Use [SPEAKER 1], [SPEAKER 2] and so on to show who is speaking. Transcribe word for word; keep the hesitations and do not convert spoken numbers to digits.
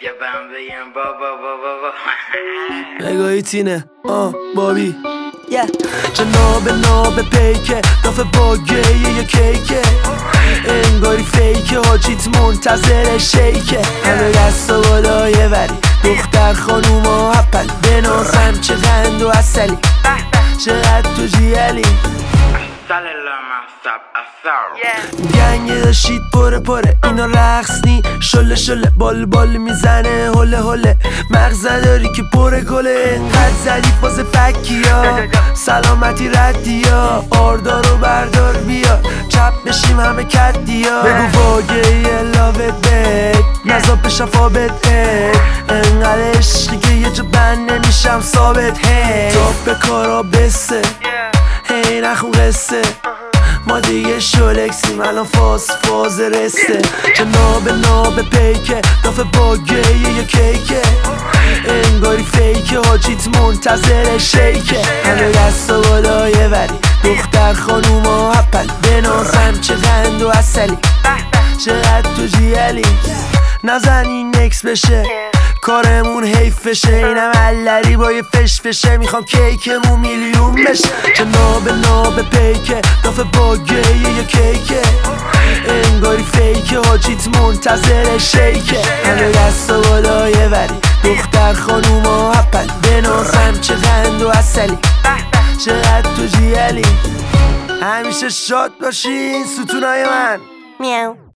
[SPEAKER 1] یه بهم بگیم بابا بابا
[SPEAKER 2] نگاهی تینه آه بابی yeah. جناب ناب پیکه دافه باگه یه کیکه انگاری فیکه حاجیت منتظر شیکه همه دست و بالای وری دختر خانوما هپل بنازم چه غند و اصلی چقدر تو جیلی گنگه داشتید پره پره اینا رقص نی شله شله بال بال میزنه هله هله مغز نداری که پره گله انقدر زدی فاز فکیا سلامتی ردیا آردارو بردار بیا چپ بشیم همه کدیا بگو واگه یه لاوت بک نزا بشم فابت هی انقدر عشقی که یه جا بند نمیشم ثابت هی تاپ به کارا بسه هی نخون قصه ما دیگه شولکسیم الان فاز فاز رسه جناب ناب پیکه دافه باگه یه کیکه انگاری فیکه حاجیت منتظر شیکه همه دست و بالای وری دختر خانوما هپل بنازم چه غند و اصلی چقدر تو جیلی نزنی نکس بشه کارمون حیف بشه اینم علری با یه فش فشه میخوام کیکمون میلیون بشه جناب ناب پیکه دافه باگه یه کیکه انگاری فیکه حاجیت منتظر شیکه همه دست و بالای وری دختر خانوما هپل بنازم چه غند و اصلی چقدر تو جیلی همیشه شاد باشین ستونای من
[SPEAKER 3] میاو